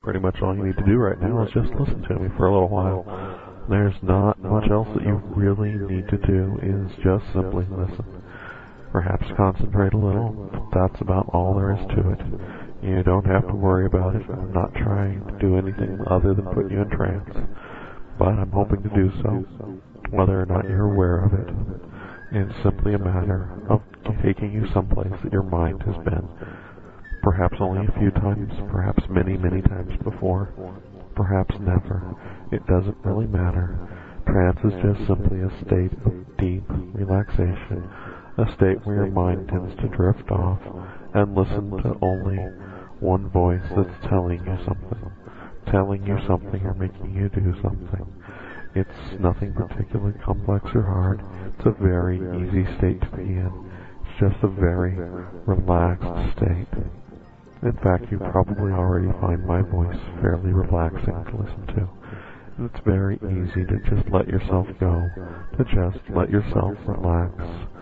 Pretty much all you need to do right now is just listen to me for a little while. There's not much else that you really need to do, is just simply listen. Perhaps concentrate a little, but that's about all there is to it. You don't have to worry about it. I'm not trying to do anything other than put you in trance, but I'm hoping to do so, whether or not you're aware of it. It's simply a matter of taking you someplace that your mind has been. Perhaps only a few times, perhaps many, many times before, perhaps never. It doesn't really matter. Trance is just simply a state of deep relaxation, a state where your mind tends to drift off and listen to only one voice that's telling you something or making you do something. It's nothing particularly complex or hard. It's a very easy state to be in. It's just a very relaxed state. In fact, you probably already find my voice fairly relaxing to listen to. And it's very easy to just let yourself go, to just let yourself relax.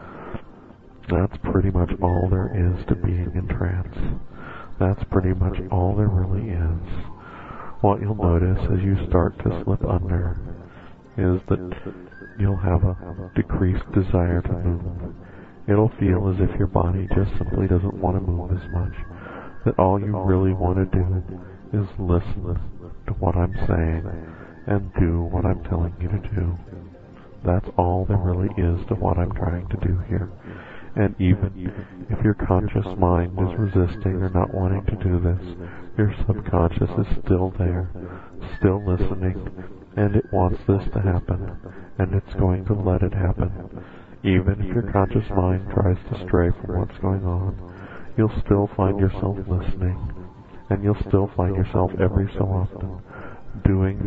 That's pretty much all there is to being in trance. That's pretty much all there really is. What you'll notice as you start to slip under is that you'll have a decreased desire to move. It'll feel as if your body just simply doesn't want to move as much. That all you really want to do is listen to what I'm saying and do what I'm telling you to do. That's all there really is to what I'm trying to do here. And even if your conscious mind is resisting or not wanting to do this, your subconscious is still there, still listening, and it wants this to happen, and it's going to let it happen. Even if your conscious mind tries to stray from what's going on, you'll still find yourself listening, and you'll still find yourself every so often doing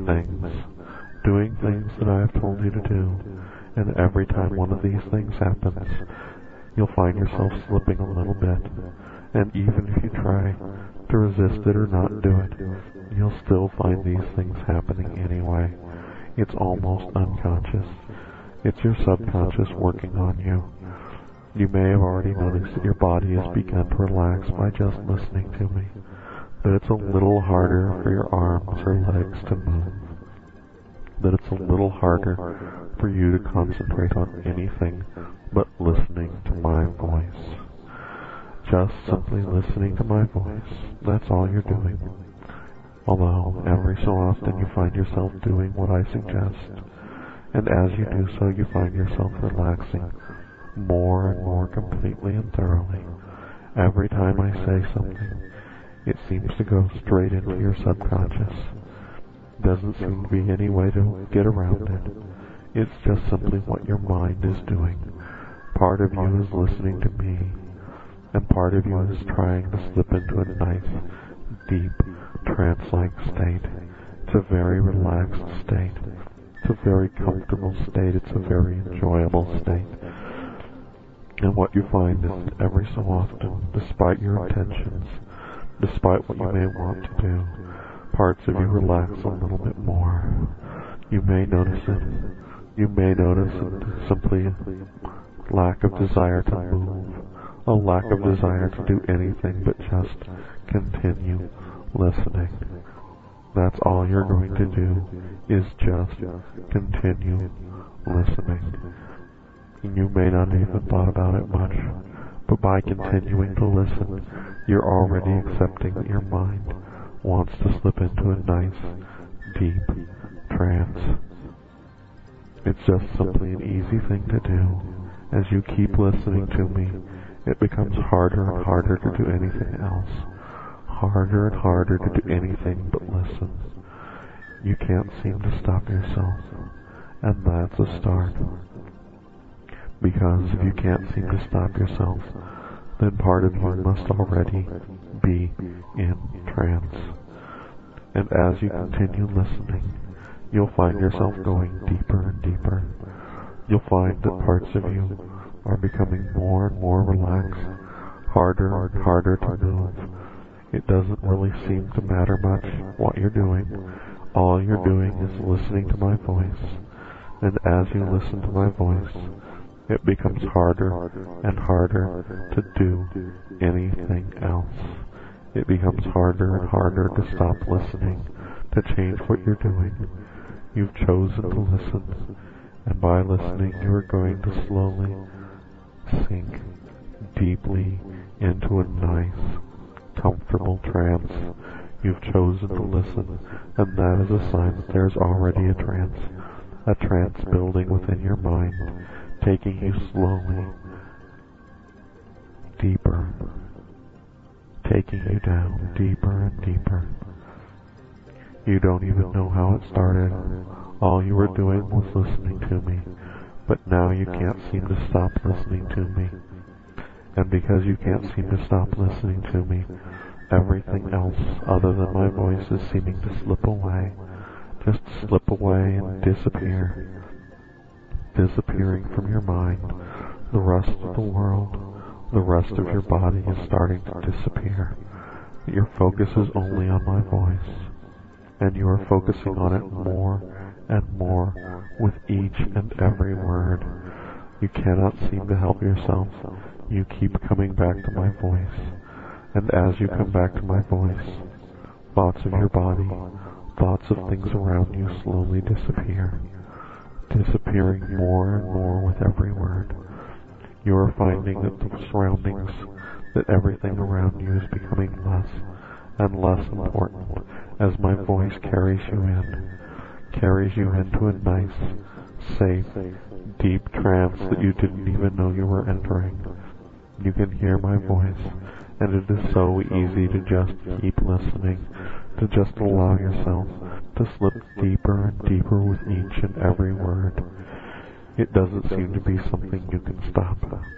things that I have told you to do. And every time one of these things happens, you'll find yourself slipping a little bit. And even if you try to resist it or not do it, you'll still find these things happening anyway. It's almost unconscious. It's your subconscious working on you. You may have already noticed that your body has begun to relax by just listening to me. That it's a little harder for your arms or legs to move. That it's a little harder for you to concentrate on anything but listening to my voice. Just simply listening to my voice. That's all you're doing. Although every so often you find yourself doing what I suggest. And as you do so, you find yourself relaxing more and more completely and thoroughly. Every time I say something, it seems to go straight into your subconscious. Doesn't seem to be any way to get around it. It's just simply what your mind is doing. Part of you is listening to me, and part of you is trying to slip into a nice, deep, trance-like state. It's a very relaxed state. It's a very comfortable state. It's a very enjoyable state. And what you find is that every so often, despite your intentions, despite what you may want to do, parts of you relax a little bit more. You may notice it. You may notice it simply a lack of desire to move, a lack of desire to do anything but just continue listening. That's all you're going to do, is just continue listening. You may not have even thought about it much, but by continuing to listen, you're already accepting that your mind wants to slip into a nice, deep trance. It's just simply an easy thing to do. As you keep listening to me, it becomes harder and harder to do anything else. Harder and harder to do anything but listen. You can't seem to stop yourself, and that's a start. Because if you can't seem to stop yourself, then part of you must already be in trance. And as you continue listening, you'll find yourself going deeper and deeper. You'll find that parts of you are becoming more and more relaxed, harder and harder to move. It doesn't really seem to matter much what you're doing. All you're doing is listening to my voice. And as you listen to my voice, it becomes harder and harder to do anything else. It becomes harder and harder to stop listening, to change what you're doing. You've chosen to listen, and by listening you are going to slowly sink deeply into a nice, comfortable trance. You've chosen to listen, and that is a sign that there's already a trance building within your mind, taking you slowly deeper, taking you down deeper and deeper. You don't even know how it started. All you were doing was listening to me, but now you can't seem to stop listening to me. And because you can't seem to stop listening to me, everything else other than my voice is seeming to slip away, just slip away and disappear, disappearing from your mind. The rest of the world, the rest of your body is starting to disappear. Your focus is only on my voice, and you are focusing on it more and more with each and every word. You cannot seem to help yourself. You keep coming back to my voice, and as you come back to my voice, thoughts of your body, thoughts of things around you slowly disappear, disappearing more and more with every word. You are finding that the surroundings, that everything around you is becoming less and less important as my voice carries you into a nice, safe, deep trance that you didn't even know you were entering. You can hear my voice, and it is so easy to just keep listening, to just allow yourself to slip deeper and deeper with each and every word. It doesn't seem to be something you can stop.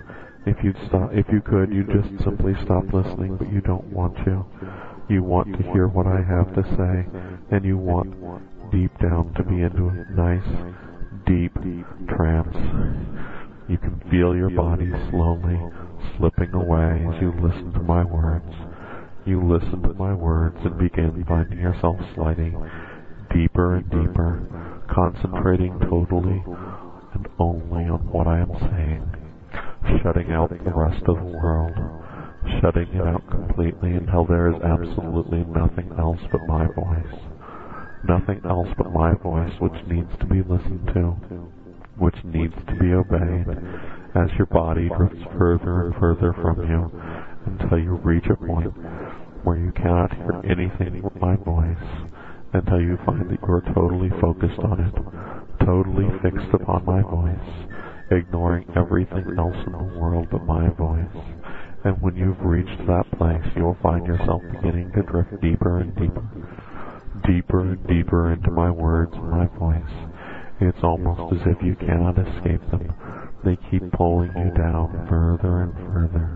If you could, you'd just simply stop listening, but you don't want to. You want to hear what I have to say, and you want deep down to be into a nice, deep trance. You can feel your body slowly slipping away as you listen to my words. You listen to my words and begin finding yourself sliding deeper and deeper, concentrating totally and only on what I am saying, shutting out the rest of the world, shutting it out completely until there is absolutely nothing else but my voice. Nothing else but my voice which needs to be listened to, which needs to be obeyed, as your body drifts further and further from you until you reach a point where you cannot hear anything but my voice, until you find that you are totally focused on it, totally fixed upon my voice, ignoring everything else in the world but my voice. And when you've reached that place, you will find yourself beginning to drift deeper and deeper, deeper and deeper into my words and my voice. It's almost as if you cannot escape them. They keep pulling you down further and further,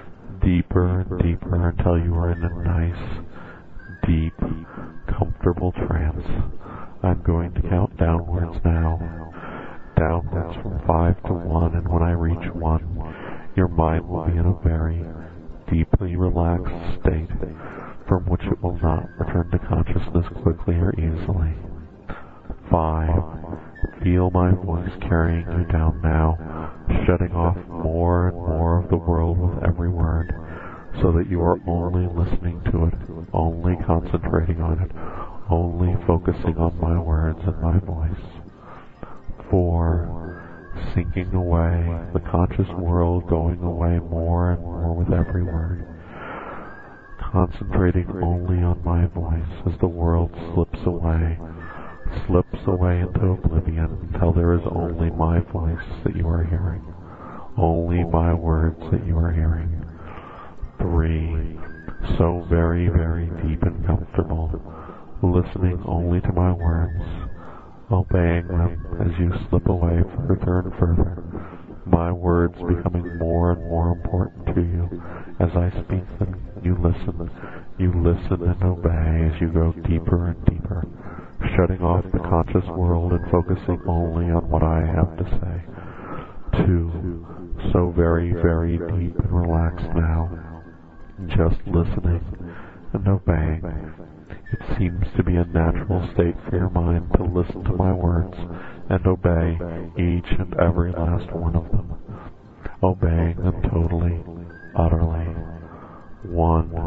deeper and deeper, until you are in a nice, deep, comfortable trance. I'm going to count downwards now, downwards from 5 to 1, and when I reach 1, your mind will be in a very deeply relaxed state from which it will not return to consciousness quickly or easily. 5. Feel my voice carrying you down now, shutting off more and more of the world with every word, so that you are only listening to it, only concentrating on it, only focusing on my words and my voice. 4. Sinking away, the conscious world going away more and more with every word, concentrating only on my voice as the world slips away into oblivion until there is only my voice that you are hearing, only my words that you are hearing. 3. So very, very deep and comfortable, listening only to my words, obeying them as you slip away further and further, my words becoming more and more important to you as I speak them. You listen and obey as you go deeper and deeper, shutting off the conscious world and focusing only on what I have to say. 2. So very, very deep and relaxed now, just listening and obeying. It seems to be a natural state for your mind to listen to my words and obey each and every last one of them, obeying them totally, utterly. 1.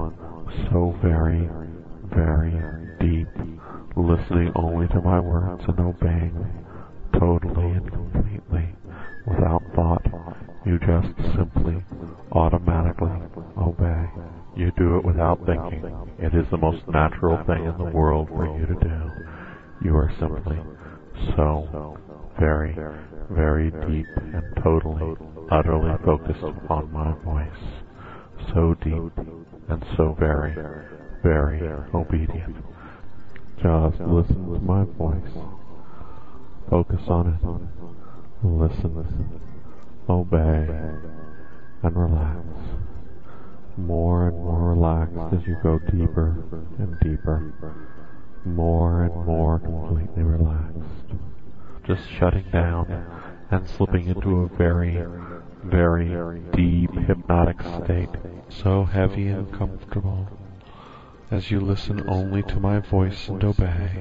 so very, very deep, listening only to my words and obeying totally and completely without thought. You just simply, automatically obey. You do it without thinking. It is the most natural thing in the world for you to do. You are simply so very, very deep and totally, utterly focused upon my voice. So deep and so very, very obedient. Just listen to my voice. Focus on it. Listen. Obey. And relax. More and more relaxed as you go deeper and deeper. More and more completely relaxed. Just shutting down and slipping into a very, very deep hypnotic state. So heavy and comfortable as you listen only to my voice and obey.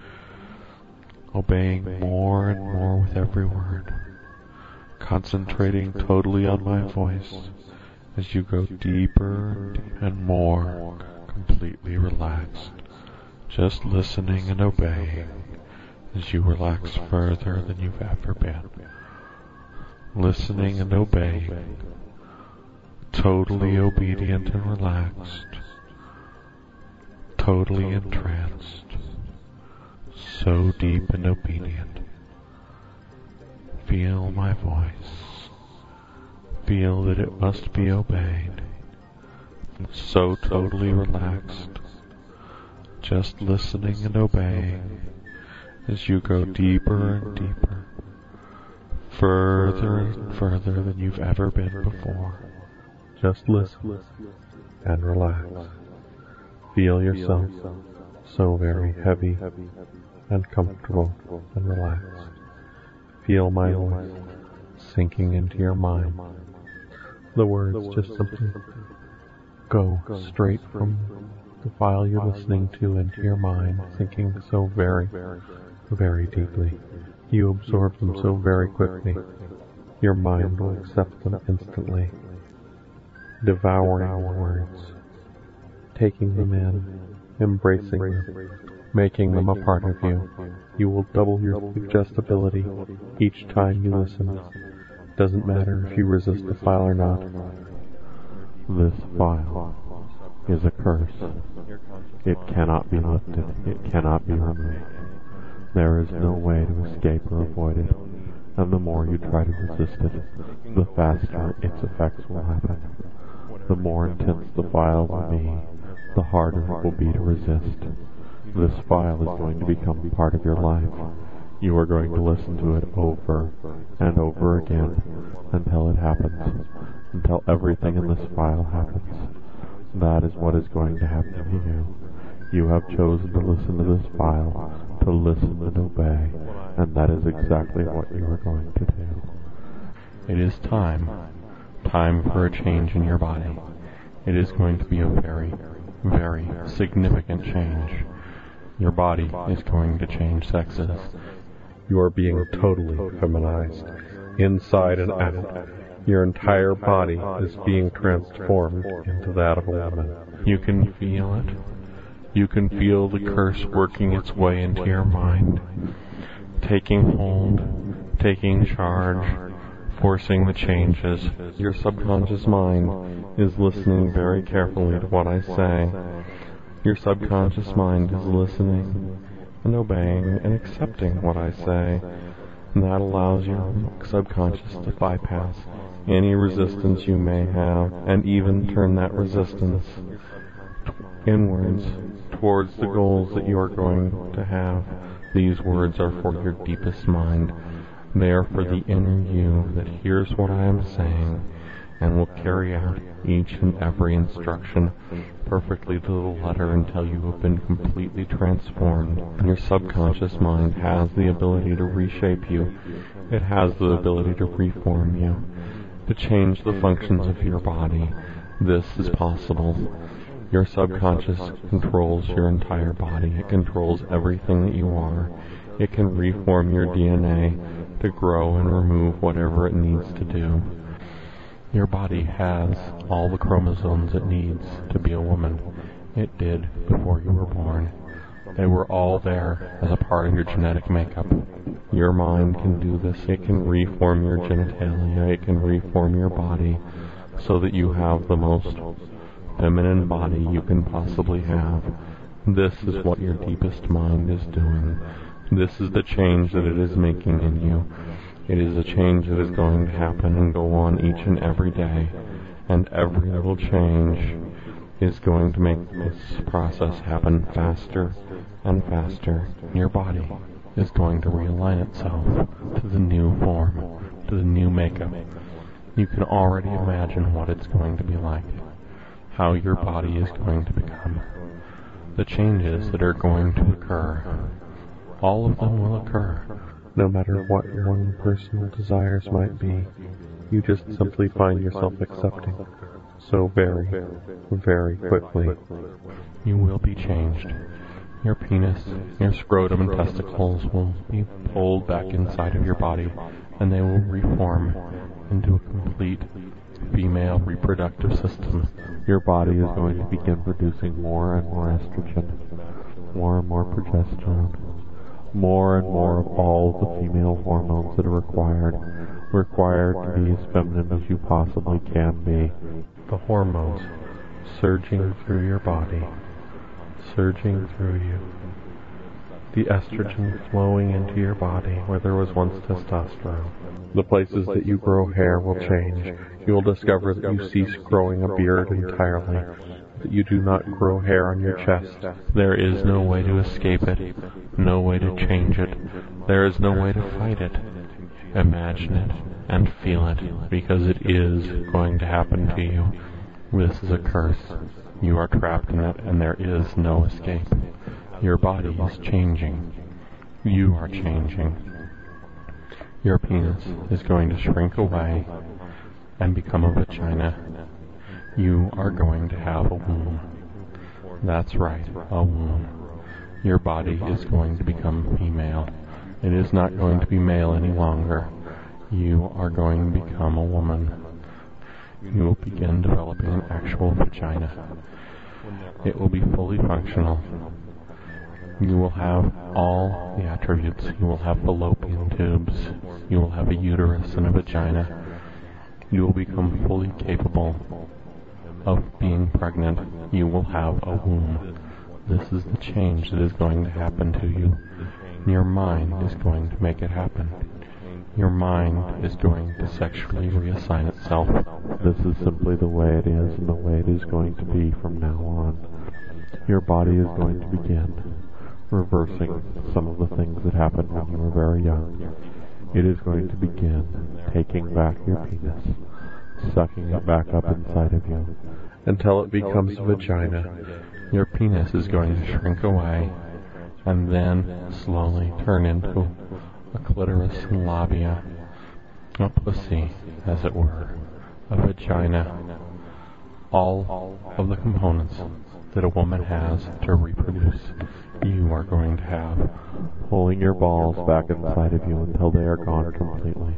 Obeying more and more with every word. Concentrating totally on my voice as you go deeper and more completely relaxed. Just listening and obeying as you relax further than you've ever been. Listening and obeying. Totally obedient and relaxed. Totally entranced. So deep and obedient. Feel my voice. Feel that it must be obeyed. So totally relaxed. Just listening and obeying as you go deeper and deeper. Further and further than you've ever been before. Just listen and relax. Feel yourself so very heavy and comfortable and relaxed. Feel my voice sinking into your mind. The words just simply go straight from the file you're listening to into your mind, sinking so very, very deeply. You absorb them so very quickly. Your mind will accept them instantly, devouring the words, taking them in, embracing them, making them a part of you. You will double your suggestibility each time you listen. Doesn't matter if you resist the file or not. This file is a curse. It cannot be lifted. It cannot be removed. There is no way to escape or avoid it. And the more you try to resist it, the faster its effects will happen. The more intense the file will be, the harder it will be to resist. This file is going to become part of your life. You are going to listen to it over and over again until it happens, until everything in this file happens. That is what is going to happen to you. You have chosen to listen to this file, to listen and obey, and that is exactly what you are going to do. It is time for a change in your body. It is going to be a very, very significant change. Your body is going to change sexes. You are being totally feminized, inside and out. Your entire body is being transformed into that of a woman. You can feel it. You can feel the curse working its way into your mind, taking hold, taking charge, forcing the changes. Your subconscious mind is listening very carefully to what I say. Your subconscious mind is listening and obeying and accepting what I say. And that allows your subconscious to bypass any resistance you may have and even turn that resistance inwards towards the goals that you are going to have. These words are for your deepest mind. They are for the inner you that hears what I am saying and will carry out each and every instruction perfectly to the letter until you have been completely transformed. And your subconscious mind has the ability to reshape you. It has the ability to reform you, to change the functions of your body. This is possible. Your subconscious controls your entire body. It controls everything that you are. It can reform your DNA to grow and remove whatever it needs to do. Your body has all the chromosomes it needs to be a woman. It did before you were born. They were all there as a part of your genetic makeup. Your mind can do this. It can reform your genitalia. It can reform your body so that you have the most feminine body you can possibly have. This is what your deepest mind is doing. This is the change that it is making in you. It is a change that is going to happen and go on each and every day. And every little change is going to make this process happen faster and faster. Your body is going to realign itself to the new form, to the new makeup. You can already imagine what it's going to be like, how your body is going to become, the changes that are going to occur. All of them will occur. No matter what your own personal desires might be, you just simply find yourself accepting so very, very quickly. You will be changed. Your penis, your scrotum and testicles will be pulled back inside of your body, and they will reform into a complete female reproductive system. Your body is going to begin producing more and more estrogen, more and more progesterone, more and more of all the female hormones that are required to be as feminine as you possibly can be. The hormones surging through your body, surging through you. The estrogen flowing into your body where there was once testosterone. The places that you grow hair will change. You will discover that you cease growing a beard entirely, that you do not grow hair on your chest. There is no way to escape it, no way to change it. There is no way to fight it. Imagine it and feel it, because it is going to happen to you. This is a curse. You are trapped in it, and there is no escape. Your body is changing. You are changing. Your penis is going to shrink away and become a vagina. You are going to have a womb. That's right, a womb. Your body is going to become female. It is not going to be male any longer. You are going to become a woman. You will begin developing an actual vagina. It will be fully functional. You will have all the attributes. You will have fallopian tubes. You will have a uterus and a vagina. You will become fully capable of being pregnant. You will have a womb. This is the change that is going to happen to you. Your mind is going to make it happen. Your mind is going to sexually reassign itself. This is simply the way it is and the way it is going to be from now on. Your body is going to begin reversing some of the things that happened when you were very young. It is going to begin taking back your penis, sucking it back up inside of you, until it becomes a vagina. Your penis is going to shrink away, and then slowly turn into a clitoris and labia, a pussy, as it were, a vagina, all of the components that a woman has to reproduce. You are going to have, pulling your balls back inside of you until they are gone completely.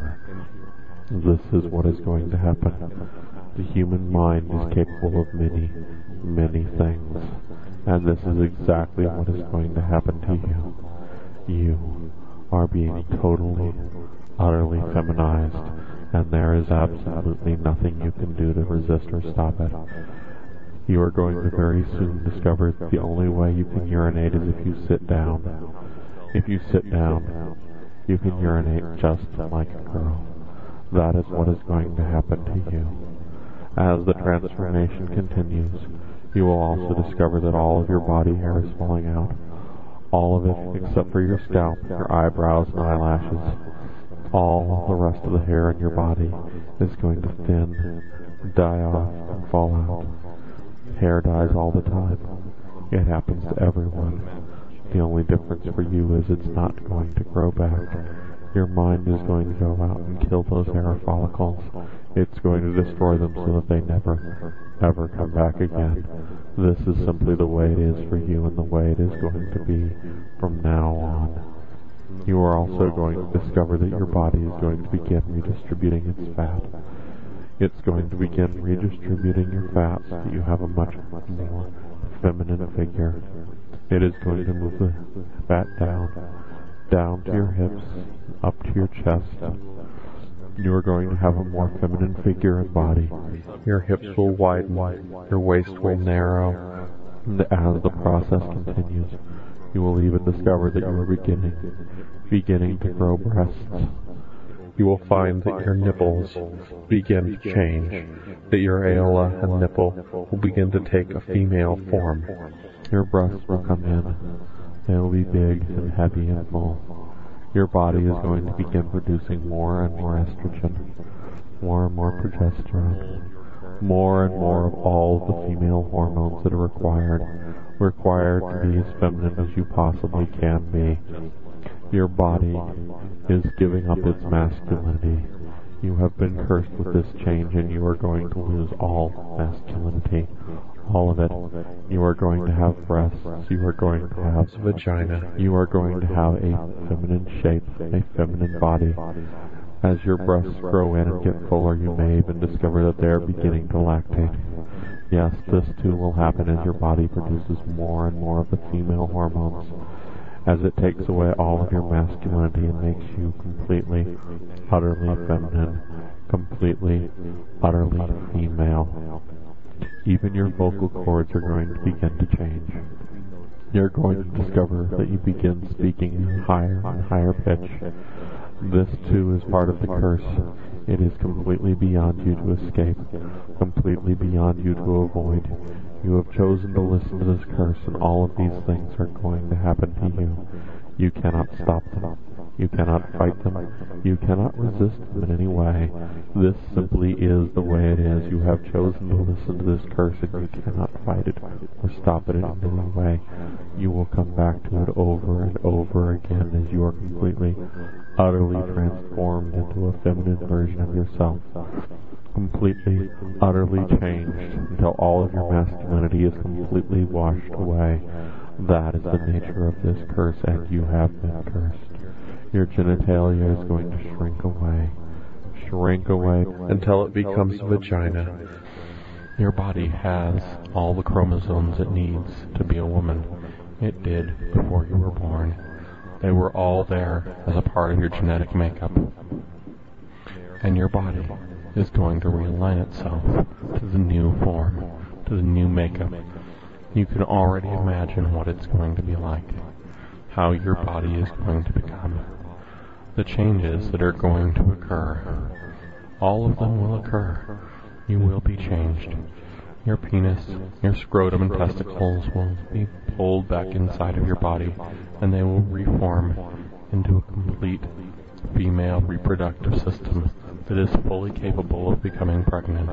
This is what is going to happen. The human mind is capable of many, many things, and this is exactly what is going to happen to you. You are being totally, utterly feminized, and there is absolutely nothing you can do to resist or stop it. You are going to very soon discover that the only way you can urinate is if you sit down. If you sit down, you can urinate just like a girl. That is what is going to happen to you. As the transformation continues, you will also discover that all of your body hair is falling out. All of it except for your scalp, your eyebrows and eyelashes. All the rest of the hair in your body is going to thin, die off, and fall out. Hair dies all the time. It happens to everyone. The only difference for you is it's not going to grow back. Your mind is going to go out and kill those hair follicles. It's going to destroy them so that they never, ever come back again. This is simply the way it is for you and the way it is going to be from now on. You are also going to discover that your body is going to begin redistributing its fat. It's going to begin redistributing your fat so that you have a much more feminine figure. It is going to move the fat down to your hips, up to your chest. You are going to have a more feminine figure and body. Your hips will widen, your waist will narrow, and as the process continues, you will even discover that you are beginning to grow breasts. You will find that your nipples begin to change, that your areola and nipple will begin to take a female form. Your breasts will come in. They will be big and heavy and full. Your body is going to begin producing more and more estrogen, more and more progesterone, more and more of all the female hormones that are required to be as feminine as you possibly can be. Your body is giving up its masculinity. You have been cursed with this change, and you are going to lose all masculinity. All of it. You are going to have breasts. You are going to have a vagina. You are going to have a feminine shape, a feminine body. As your breasts grow in and get fuller, you may even discover that they are beginning to lactate. Yes, this too will happen as your body produces more and more of the female hormones, as it takes away all of your masculinity and makes you completely, utterly feminine, completely, utterly female. Even your vocal cords are going to begin to change. You're going to discover that you begin speaking in higher and higher pitch. This too is part of the curse. It is completely beyond you to escape, completely beyond you to avoid. You have chosen to listen to this curse, and all of these things are going to happen to you. You cannot stop them. You cannot fight them. You cannot resist them in any way. This simply is the way it is. You have chosen to listen to this curse, and you cannot fight it or stop it in any way. You will come back to it over and over again as you are completely, utterly transformed into a feminine version of yourself. Completely, utterly changed until all of your masculinity is completely washed away. That is the nature of this curse, and you have been cursed. Your genitalia is going to shrink away until it becomes a vagina. Your body has all the chromosomes it needs to be a woman. It did before you were born. They were all there as a part of your genetic makeup. And your body is going to realign itself to the new form, to the new makeup. You can already imagine what it's going to be like, how your body is going to become, the changes that are going to occur. All of them will occur. You will be changed. Your penis, your scrotum and testicles will be pulled back inside of your body, and they will reform into a complete female reproductive system that is fully capable of becoming pregnant.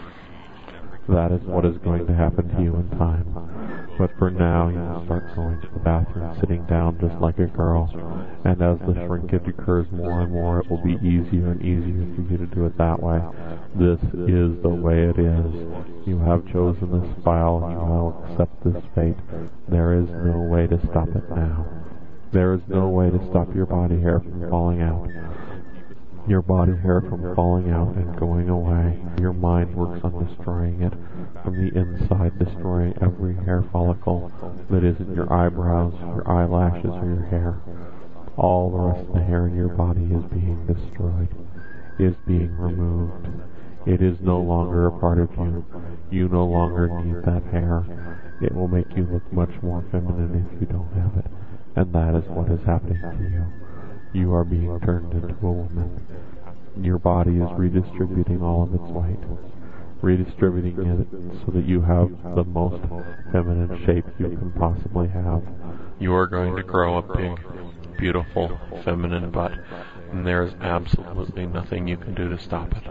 That is what is going to happen to you in time. But for now, you will start going to the bathroom, sitting down just like a girl. And as the shrinkage occurs more and more, it will be easier and easier for you to do it that way. This is the way it is. You have chosen this file, and you will accept this fate. There is no way to stop it now. There is no way to stop your body hair from falling out. Your body hair from falling out and going away. Your mind works on destroying it from the inside, destroying every hair follicle that isn't your eyebrows, your eyelashes, or your hair. All the rest of the hair in your body is being destroyed, is being removed. It is no longer a part of you. You no longer need that hair. It will make you look much more feminine if you don't have it. And that is what is happening to you. You are being turned into a woman. Your body is redistributing all of its weight, redistributing it so that you have the most feminine shape you can possibly have. You are going to grow a big, beautiful, feminine butt, and there is absolutely nothing you can do to stop it.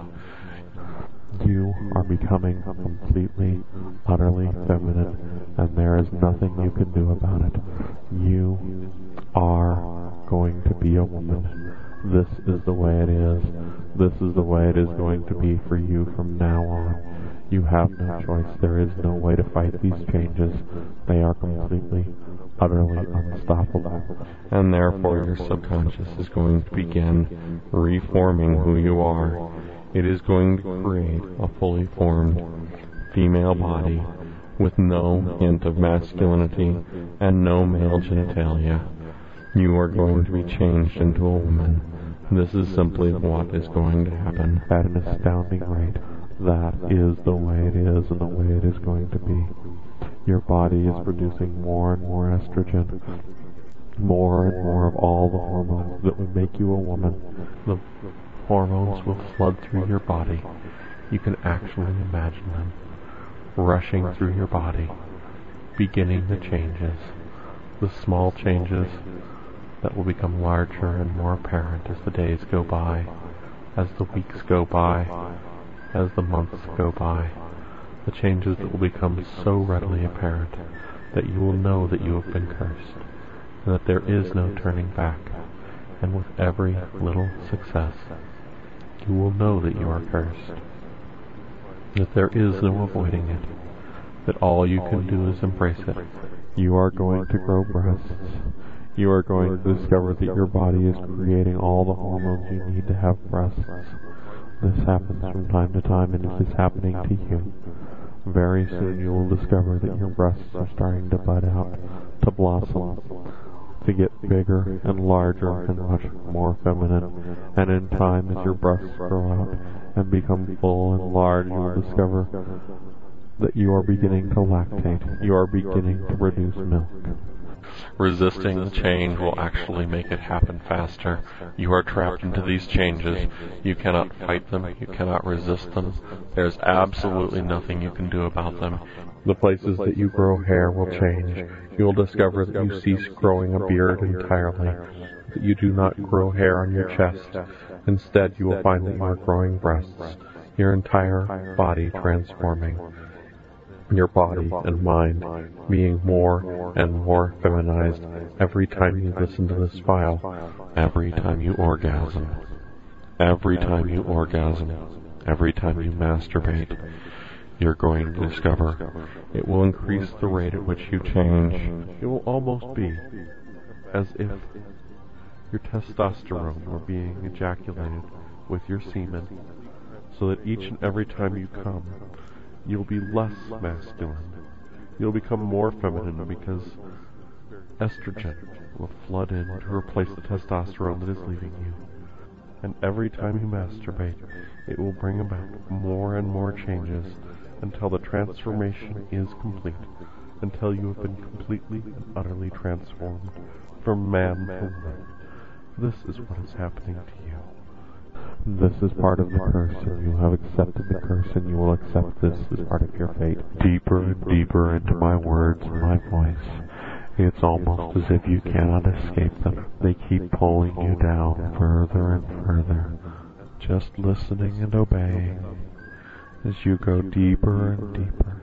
You are becoming completely, utterly feminine, and there is nothing you can do about it. You are going to be a woman. This is the way it is. This is the way it is going to be for you from now on. You have no choice. There is no way to fight these changes. They are completely, utterly unstoppable. And therefore your subconscious is going to begin reforming who you are. It is going to create a fully formed female body with no hint of masculinity and no male genitalia. You are going to be changed into a woman. This is simply what is going to happen. At an astounding rate, that is the way it is and the way it is going to be. Your body is producing more and more estrogen, more and more of all the hormones that will make you a woman. The hormones will flood through your body. You can actually imagine them rushing through your body, beginning the changes, the small changes that will become larger and more apparent as the days go by, as the weeks go by, as the months go by, the changes that will become so readily apparent that you will know that you have been cursed, and that there is no turning back, and with every little success, you will know that you are cursed, that there is no avoiding it, that all you can do is embrace it. You are going to grow breasts. You are going to discover that your body is creating all the hormones you need to have breasts. This happens from time to time, and it is happening to you. Very soon you will discover that your breasts are starting to bud out, to blossom, to get bigger and larger and much more feminine. And in time, as your breasts grow out and become full and large, you will discover that you are beginning to lactate. You are beginning to produce milk. Resisting the change will actually make it happen faster. You are trapped into these changes. You cannot fight them. You cannot resist them. There's absolutely nothing you can do about them. The places that you grow hair will change. You will discover that you cease growing a beard entirely, that you do not grow hair on your chest. Instead, you will find that you are growing breasts, your entire body transforming. Your body and mind being more and more feminized every time you listen to this file, every time you orgasm, every time you orgasm, every time you masturbate. You're going to discover it will increase the rate at which you change. It will almost be as if your testosterone were being ejaculated with your semen, so that each and every time you come, you'll be less masculine. You'll become more feminine because estrogen will flood in to replace the testosterone that is leaving you. And every time you masturbate, it will bring about more and more changes until the transformation is complete, until you have been completely and utterly transformed from man to woman. This is what is happening to you. This is part of the curse, and you have accepted the curse, and you will accept this as part of your fate. Deeper and deeper into my words and my voice. It's almost as if you cannot escape them. They keep pulling you down further and further. Just listening and obeying as you go deeper and deeper.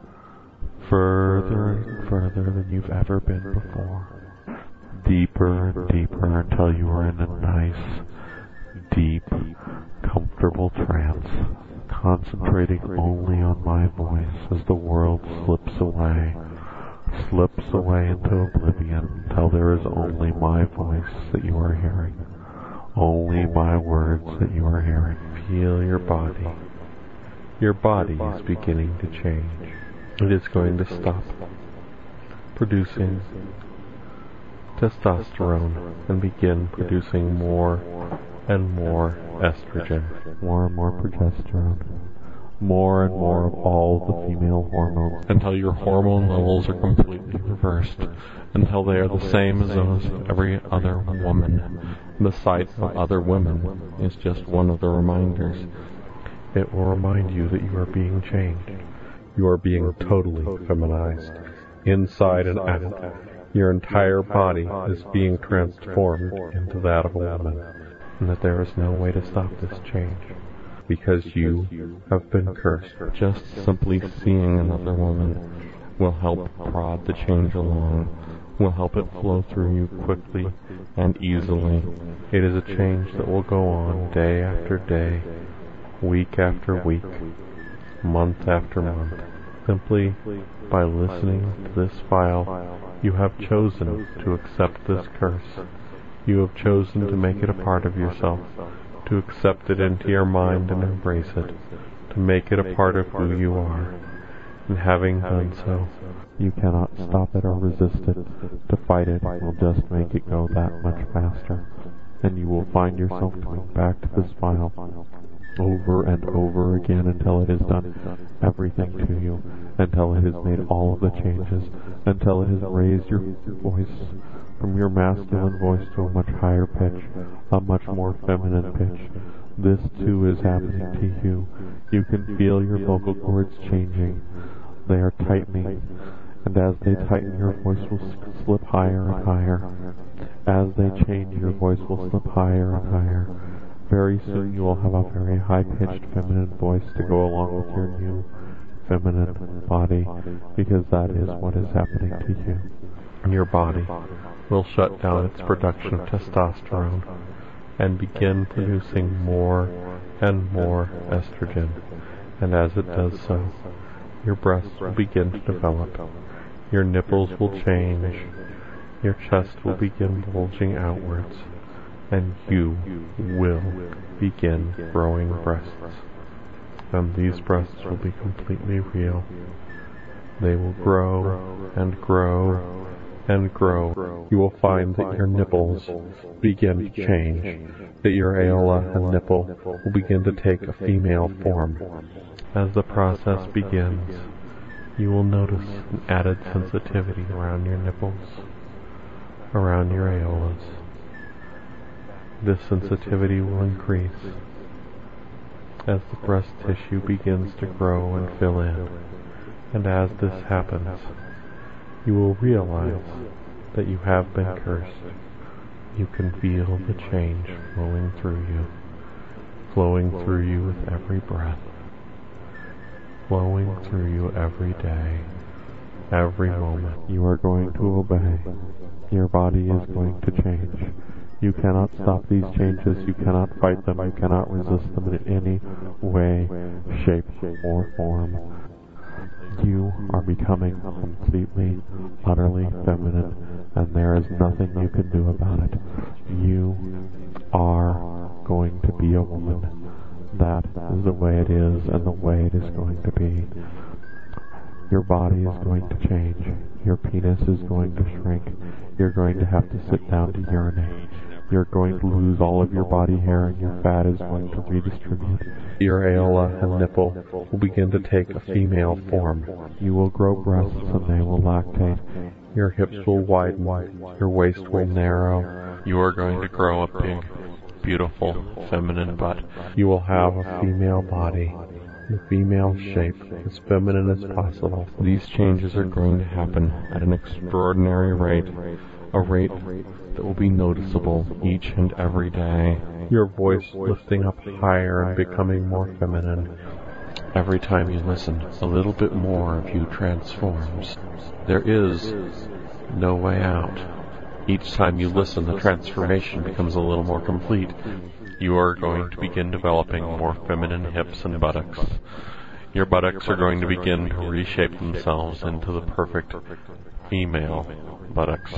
Further and further than you've ever been before. Deeper and deeper until you are in a nice, deep, comfortable trance, concentrating only on my voice as the world slips away into oblivion until there is only my voice that you are hearing, only my words that you are hearing. Feel your body. Your body is beginning to change. It is going to stop producing testosterone and begin producing more and more estrogen, more and more progesterone, more and more of all the female hormones, until your hormone levels are completely reversed, until they are the same as those of every other woman. The sight of other women is just one of the reminders. It will remind you that you are being changed. You are being totally feminized, inside and out. Your entire body is being transformed into that of a woman, and that there is no way to stop this change, because you have been cursed. Just simply seeing another woman will help prod the change along, will help it flow through you quickly and easily. It is a change that will go on day after day, week after week, month after month. Simply by listening to this file, you have chosen to accept this curse. You have chosen to make it a part of yourself, to accept it into your mind and embrace it, to make it a part of who you are. And having done so, you cannot stop it or resist it. To fight it will just make it go that much faster. And you will find yourself coming back to this file over and over again until it has done everything to you, until it has made all of the changes, until it has raised your voice from your masculine voice to a much higher pitch, a much more feminine pitch. This too is happening to you. You can feel your vocal cords changing. They are tightening, and as they tighten, your voice will slip higher and higher. As they change, your voice will slip higher and higher. Very soon you will have a very high-pitched feminine voice to go along with your new feminine body, because that is what is happening to you. Your body will shut down its production of testosterone and begin producing more and more estrogen. And as it does so, your breasts will begin to develop, your nipples will change, your chest will begin bulging outwards, and you will begin growing breasts. And these breasts will be completely real. They will grow and grow and grow. You will find that your nipples begin to change, that your areola and nipple will begin to take a female form. As the process begins, you will notice an added sensitivity around your nipples, around your areolas. This sensitivity will increase as the breast tissue begins to grow and fill in. And as this happens, you will realize that you have been cursed. You can feel the change flowing through you with every breath, flowing through you every day, every moment. You are going to obey. Your body is going to change. You cannot stop these changes. You cannot fight them. You cannot resist them in any way, shape, or form. You are becoming completely, utterly feminine, and there is nothing you can do about it. You are going to be a woman. That is the way it is, and the way it is going to be. Your body is going to change. Your penis is going to shrink. You're going to have to sit down to urinate. You're going to lose all of your body hair, and your fat is going to redistribute. Your areola and nipple will begin to take a female form. You will grow breasts, and they will lactate. Your hips will widen. Your waist will narrow. You are going to grow a big, beautiful, feminine butt. You will have a female body, the female shape, as feminine as possible. These changes are going to happen at an extraordinary rate, a rate that will be noticeable each and every day. Your voice lifting up higher and becoming more feminine. Every time you listen, a little bit more of you transforms. There is no way out. Each time you listen, the transformation becomes a little more complete. You are going to begin developing more feminine hips and buttocks. Your buttocks are going to begin to reshape themselves into the perfect female buttocks.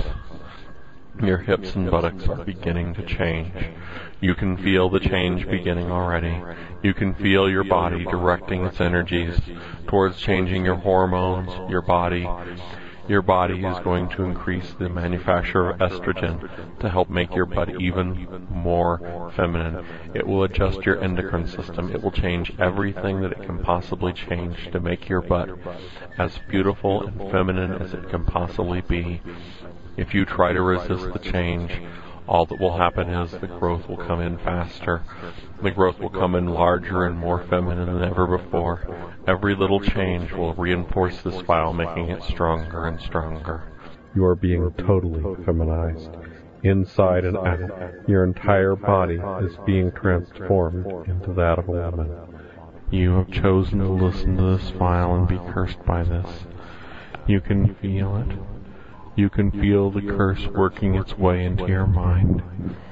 Your hips and buttocks are beginning to change. You can feel the change beginning already. You can feel your body directing its energies towards changing your hormones, your body. Your body is going to increase the manufacture of estrogen to help make your butt even more feminine. It will adjust your endocrine system. It will change everything that it can possibly change to make your butt as beautiful and feminine as it can possibly be. If you try to resist the change, all that will happen is the growth will come in faster. The growth will come in larger and more feminine than ever before. Every little change will reinforce this file, making it stronger and stronger. You are being totally feminized. Inside and out, your entire body is being transformed into that of a woman. You have chosen to listen to this file and be cursed by this. You can feel it. You can feel the curse working its way into your mind,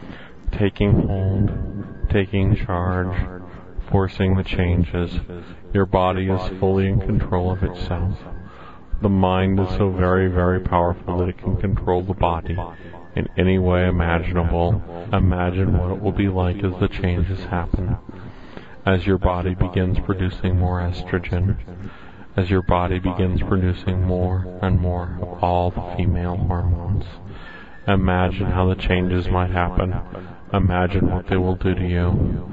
taking hold, taking charge, forcing the changes. Your body is fully in control of itself. The mind is so very, very powerful that it can control the body in any way imaginable. Imagine what it will be like as the changes happen. As your body begins producing more estrogen, as your body begins producing more and more of all the female hormones. Imagine how the changes might happen. Imagine what they will do to you.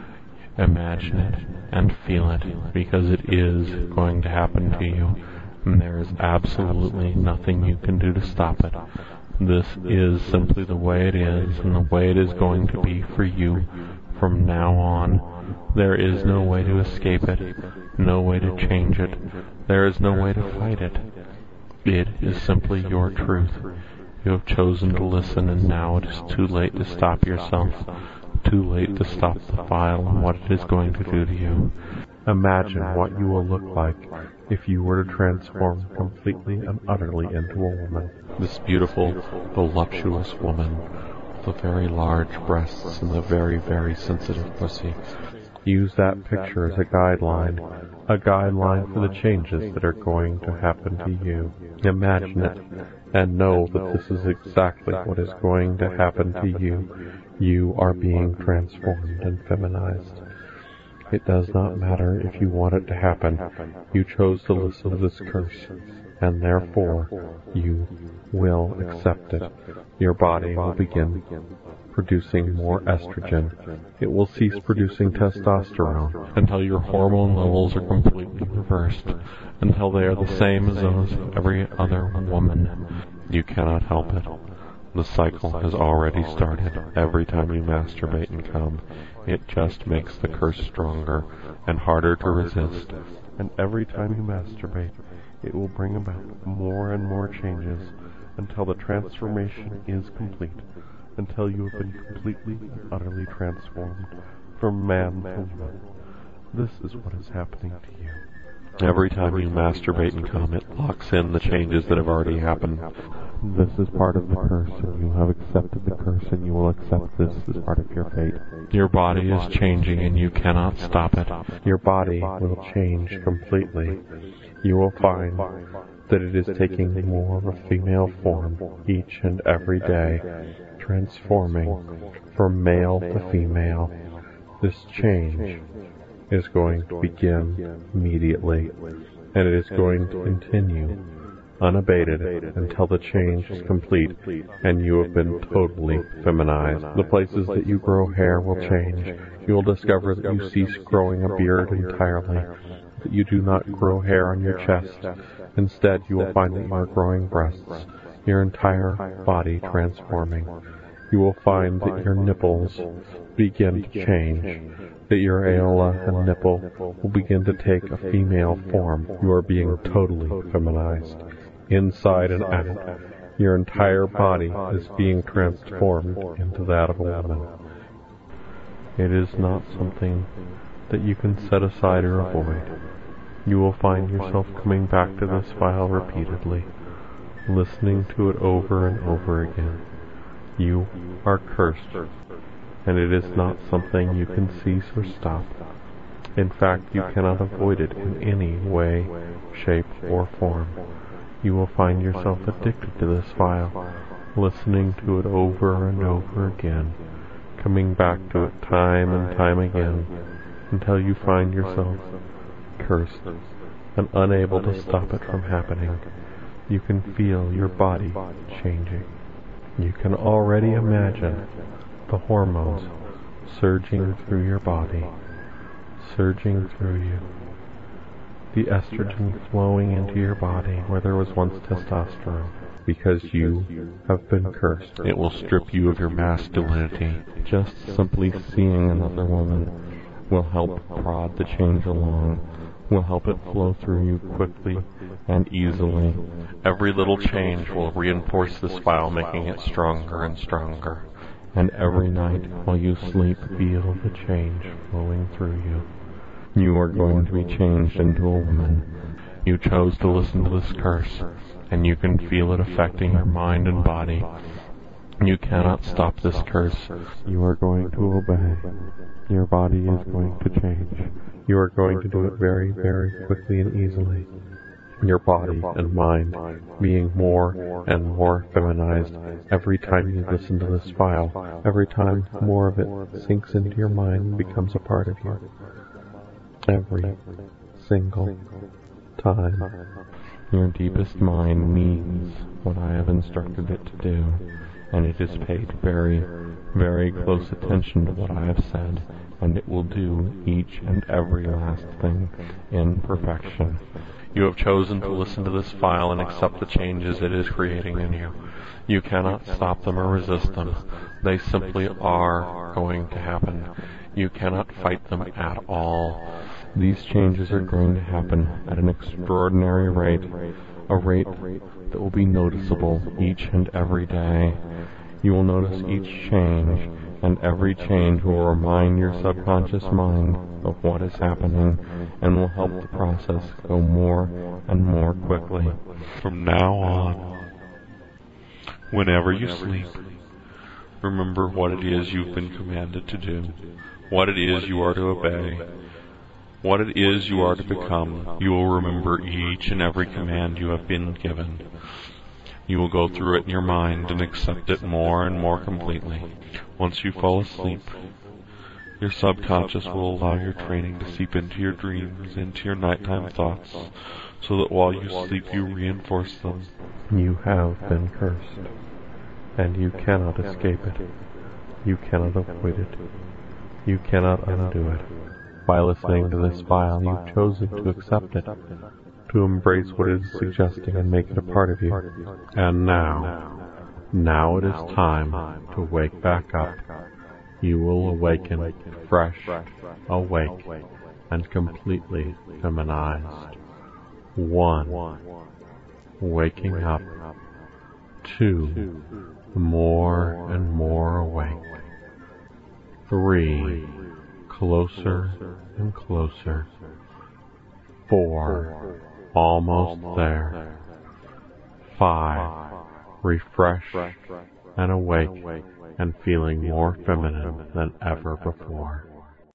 Imagine it and feel it, because it is going to happen to you, and there is absolutely nothing you can do to stop it. This is simply the way it is, and the way it is going to be for you from now on. There is no way to escape it, no way to change it. There is no way to fight it. It is simply your truth. You have chosen to listen, and now it is too late to stop yourself. Too late to stop the file and what it is going to do to you. Imagine what you will look like if you were to transform completely and utterly into a woman. This beautiful, voluptuous woman with the very large breasts and the very, very sensitive pussy. Use that picture as a guideline for the changes that are going to happen to you. Imagine it, and know that this is exactly what is going to happen to you. You are being transformed and feminized. It does not matter if you want it to happen. You chose to listen to this curse, and therefore you will accept it. Your body will begin producing more estrogen. It will cease producing testosterone until your hormone levels are completely reversed, until they are the same as those of every other woman. You cannot help it. The cycle has already started. Every time you masturbate and come, it just makes the curse stronger and harder to resist. And every time you masturbate, it will bring about more and more changes until the transformation is complete, until you have been completely and utterly transformed from man to woman. This is what is happening to you. Every time you masturbate and come, it locks in the changes that have already happened. This is part of the curse, and you have accepted the curse, and you will accept this as part of your fate. Your body is changing, and you cannot stop it. Your body will change completely. You will find that it is taking more of a female form each and every day, transforming from male to female. This change is going to begin immediately, and it is going to continue unabated until the change is complete and you have been totally feminized. The places that you grow hair will change. You will discover that you cease growing a beard entirely, that you do not grow hair on your chest. Instead, you will find that you are growing breasts, your entire body transforming. You will find that your nipples begin to change, that your areola and nipple will begin to take a female form. You are being totally feminized. Inside and out, your entire body is being transformed into that of a woman. It is not something that you can set aside or avoid. You will find yourself coming back to this file repeatedly, listening to it over and over again. You are cursed, and it is not something you can cease or stop. In fact, you cannot avoid it in any way, shape, or form. You will find yourself addicted to this file, listening to it over and over again, coming back to it time and time again, until you find yourself cursed and unable to stop it from happening. You can feel your body changing. You can already imagine the hormones surging through your body, surging through you. The estrogen flowing into your body where there was once testosterone, because you have been cursed. It will strip you of your masculinity. Just simply seeing another woman will help prod the change along, will help it flow through you quickly and easily. Every little change will reinforce this file, making it stronger and stronger. And every night while you sleep, feel the change flowing through you. You are going to be changed into a woman. You chose to listen to this curse, and you can feel it affecting your mind and body. You cannot stop this curse. You are going to obey. Your body is going to change. You are going to do it very, very quickly and easily. Your body and mind being more and more feminized every time you listen to this file. Every time more of it sinks into your mind and becomes a part of you. Every single time. Your deepest mind needs what I have instructed it to do, and it has paid very, very close attention to what I have said, and it will do each and every last thing in perfection. You have chosen to listen to this file and accept the changes it is creating in you. You cannot stop them or resist them. They simply are going to happen. You cannot fight them at all. These changes are going to happen at an extraordinary rate, a rate that will be noticeable each and every day. You will notice each change, and every change will remind your subconscious mind of what is happening and will help the process go more and more quickly. From now on, whenever you sleep, remember what it is you've been commanded to do, what it is you are to obey, what it is you are to become. You will remember each and every command you have been given. You will go through it in your mind and accept it more and more completely. Once you fall asleep, your subconscious will allow your training to seep into your dreams, into your nighttime thoughts, so that while you sleep you reinforce them. You have been cursed, and you cannot escape it. You cannot avoid it. You cannot undo it. By listening to this file, you've chosen to accept it, to embrace what it is suggesting and make it a part of you. And now it is time to wake back up. You will awaken fresh, awake, and completely feminized. 1. Waking up. 2. More and more awake. 3. Closer and closer. 4. Almost there. 5. Refreshed and awake and feeling more feminine than ever before.